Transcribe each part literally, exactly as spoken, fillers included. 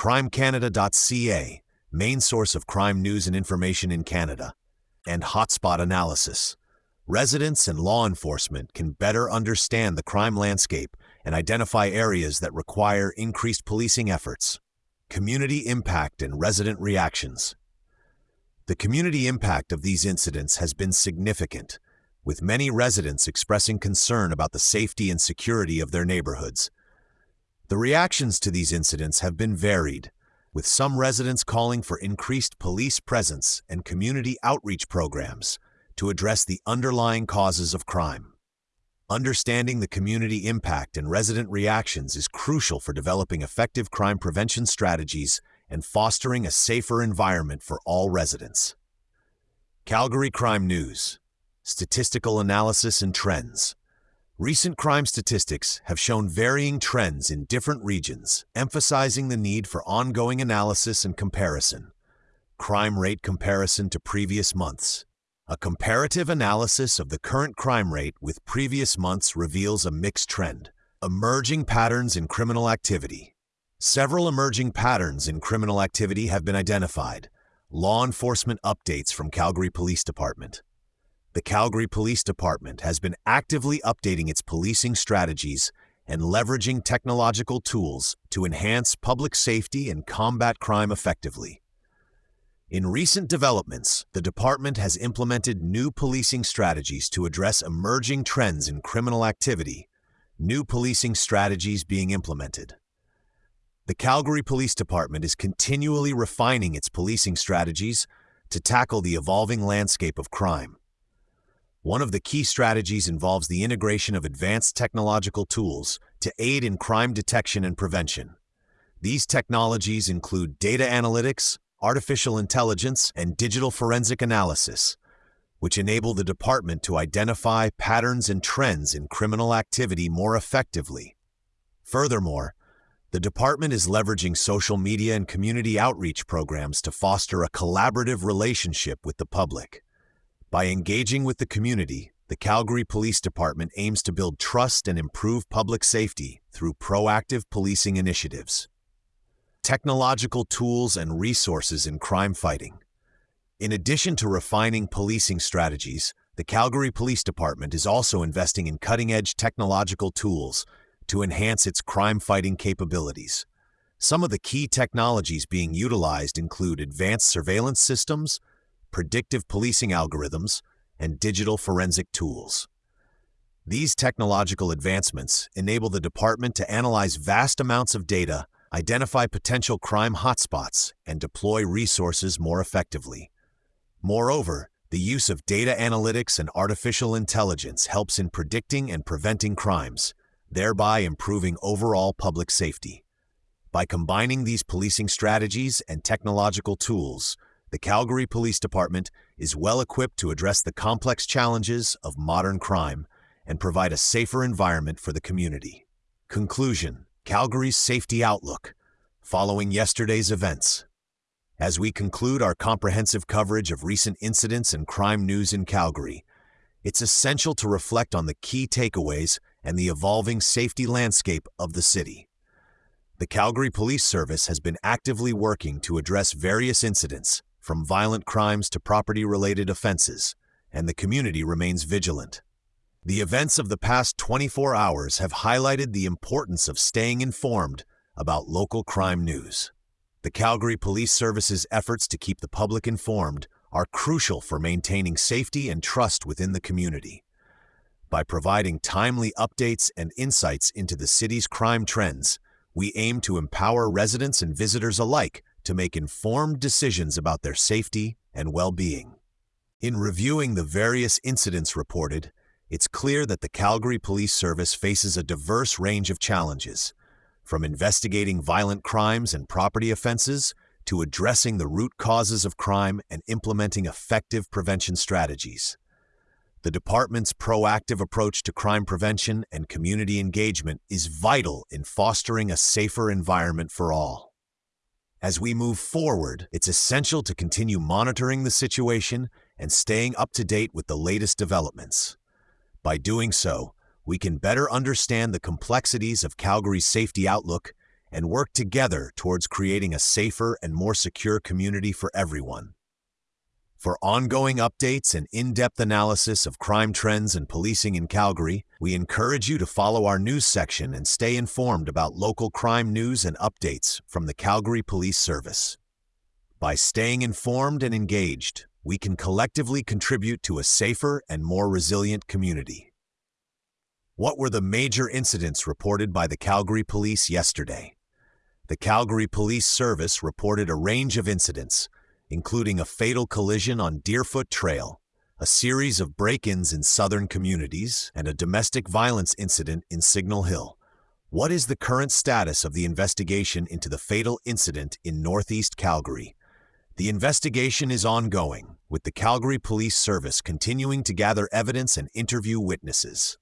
crime canada dot c a, main source of crime news and information in Canada, and Hotspot Analysis. Residents and law enforcement can better understand the crime landscape and identify areas that require increased policing efforts. Community impact and resident reactions. The community impact of these incidents has been significant, with many residents expressing concern about the safety and security of their neighborhoods. The reactions to these incidents have been varied, with some residents calling for increased police presence and community outreach programs to address the underlying causes of crime. Understanding the community impact and resident reactions is crucial for developing effective crime prevention strategies and fostering a safer environment for all residents. Calgary Crime News. Statistical analysis and trends. Recent crime statistics have shown varying trends in different regions, emphasizing the need for ongoing analysis and comparison. Crime rate comparison to previous months. A comparative analysis of the current crime rate with previous months reveals a mixed trend. Emerging patterns in criminal activity. Several emerging patterns in criminal activity have been identified. Law enforcement updates from Calgary Police Department. The Calgary Police Department has been actively updating its policing strategies and leveraging technological tools to enhance public safety and combat crime effectively. In recent developments, the department has implemented new policing strategies to address emerging trends in criminal activity. New policing strategies being implemented. The Calgary Police Department is continually refining its policing strategies to tackle the evolving landscape of crime. One of the key strategies involves the integration of advanced technological tools to aid in crime detection and prevention. These technologies include data analytics, artificial intelligence, and digital forensic analysis, which enable the department to identify patterns and trends in criminal activity more effectively. Furthermore, the department is leveraging social media and community outreach programs to foster a collaborative relationship with the public. By engaging with the community, the Calgary Police Department aims to build trust and improve public safety through proactive policing initiatives. Technological tools and resources in crime fighting. In addition to refining policing strategies, the Calgary Police Department is also investing in cutting-edge technological tools to enhance its crime-fighting capabilities. Some of the key technologies being utilized include advanced surveillance systems, predictive policing algorithms, and digital forensic tools. These technological advancements enable the department to analyze vast amounts of data, identify potential crime hotspots, and deploy resources more effectively. Moreover, the use of data analytics and artificial intelligence helps in predicting and preventing crimes, thereby improving overall public safety. By combining these policing strategies and technological tools, the Calgary Police Department is well equipped to address the complex challenges of modern crime and provide a safer environment for the community. Conclusion: Calgary's safety outlook, following yesterday's events. As we conclude our comprehensive coverage of recent incidents and crime news in Calgary, it's essential to reflect on the key takeaways and the evolving safety landscape of the city. The Calgary Police Service has been actively working to address various incidents, from violent crimes to property-related offenses, and the community remains vigilant. The events of the past twenty-four hours have highlighted the importance of staying informed about local crime news. The Calgary Police Service's efforts to keep the public informed are crucial for maintaining safety and trust within the community. By providing timely updates and insights into the city's crime trends, we aim to empower residents and visitors alike to make informed decisions about their safety and well-being. In reviewing the various incidents reported, it's clear that the Calgary Police Service faces a diverse range of challenges, from investigating violent crimes and property offenses to addressing the root causes of crime and implementing effective prevention strategies. The department's proactive approach to crime prevention and community engagement is vital in fostering a safer environment for all. As we move forward, it's essential to continue monitoring the situation and staying up to date with the latest developments. By doing so, we can better understand the complexities of Calgary's safety outlook and work together towards creating a safer and more secure community for everyone. For ongoing updates and in-depth analysis of crime trends and policing in Calgary, we encourage you to follow our news section and stay informed about local crime news and updates from the Calgary Police Service. By staying informed and engaged, we can collectively contribute to a safer and more resilient community. What were the major incidents reported by the Calgary Police yesterday? The Calgary Police Service reported a range of incidents, including a fatal collision on Deerfoot Trail, a series of break-ins in southern communities, and a domestic violence incident in Signal Hill. What is the current status of the investigation into the fatal incident in Northeast Calgary? The investigation is ongoing, with the Calgary Police Service continuing to gather evidence and interview witnesses.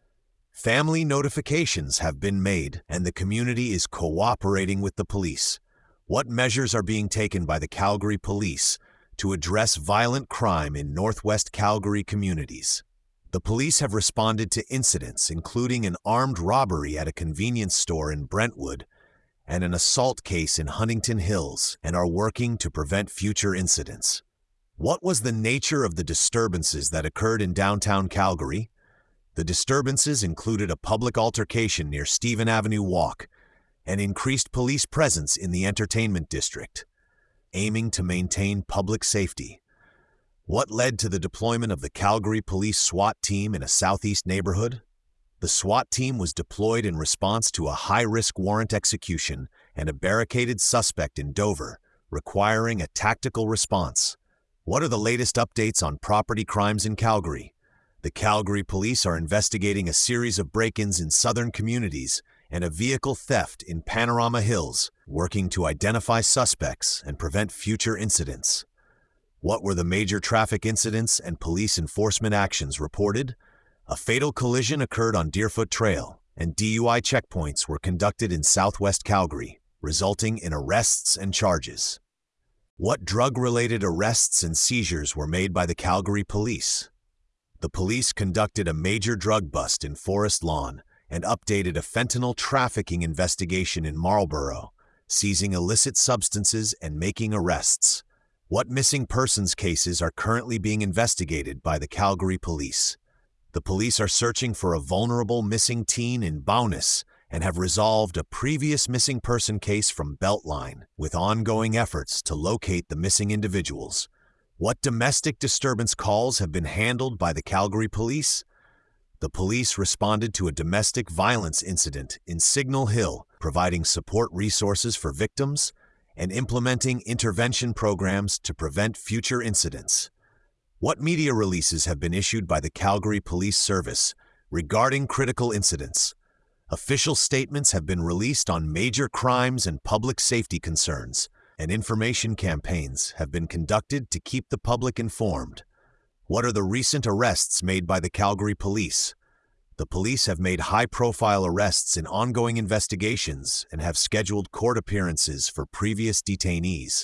Family notifications have been made, and the community is cooperating with the police. What measures are being taken by the Calgary Police to address violent crime in Northwest Calgary communities? The police have responded to incidents including an armed robbery at a convenience store in Brentwood and an assault case in Huntington Hills, and are working to prevent future incidents. What was the nature of the disturbances that occurred in downtown Calgary? The disturbances included a public altercation near Stephen Avenue Walk, and increased police presence in the entertainment district, aiming to maintain public safety. What led to the deployment of the Calgary Police SWAT team in a southeast neighborhood? The SWAT team was deployed in response to a high-risk warrant execution and a barricaded suspect in Dover, requiring a tactical response. What are the latest updates on property crimes in Calgary? The Calgary Police are investigating a series of break-ins in southern communities and a vehicle theft in Panorama Hills, working to identify suspects and prevent future incidents. What were the major traffic incidents and police enforcement actions reported? A fatal collision occurred on Deerfoot Trail, and D U I checkpoints were conducted in southwest Calgary, resulting in arrests and charges. What drug-related arrests and seizures were made by the Calgary Police? The police conducted a major drug bust in Forest Lawn and updated a fentanyl trafficking investigation in Marlborough, seizing illicit substances and making arrests. What missing persons cases are currently being investigated by the Calgary Police? The police are searching for a vulnerable missing teen in Bowness and have resolved a previous missing person case from Beltline, with ongoing efforts to locate the missing individuals. What domestic disturbance calls have been handled by the Calgary Police? The police responded to a domestic violence incident in Signal Hill, providing support resources for victims and implementing intervention programs to prevent future incidents. What media releases have been issued by the Calgary Police Service regarding critical incidents? Official statements have been released on major crimes and public safety concerns, and information campaigns have been conducted to keep the public informed. What are the recent arrests made by the Calgary Police? The police have made high-profile arrests in ongoing investigations and have scheduled court appearances for previous detainees.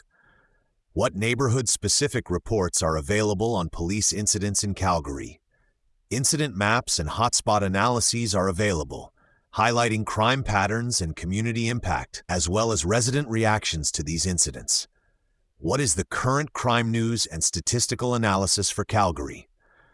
What neighborhood-specific reports are available on police incidents in Calgary? Incident maps and hotspot analyses are available, highlighting crime patterns and community impact, as well as resident reactions to these incidents. What is the current crime news and statistical analysis for Calgary?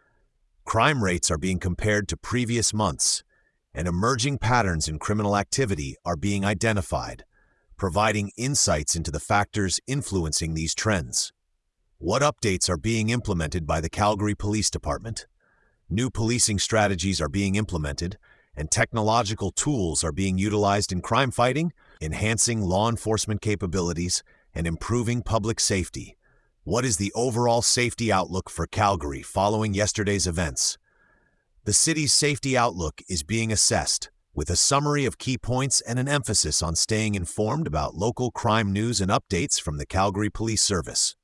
Crime rates are being compared to previous months, and emerging patterns in criminal activity are being identified, providing insights into the factors influencing these trends. What updates are being implemented by the Calgary Police Department? New policing strategies are being implemented, and technological tools are being utilized in crime fighting, enhancing law enforcement capabilities, and improving public safety. What is the overall safety outlook for Calgary following yesterday's events? The city's safety outlook is being assessed, with a summary of key points and an emphasis on staying informed about local crime news and updates from the Calgary Police Service.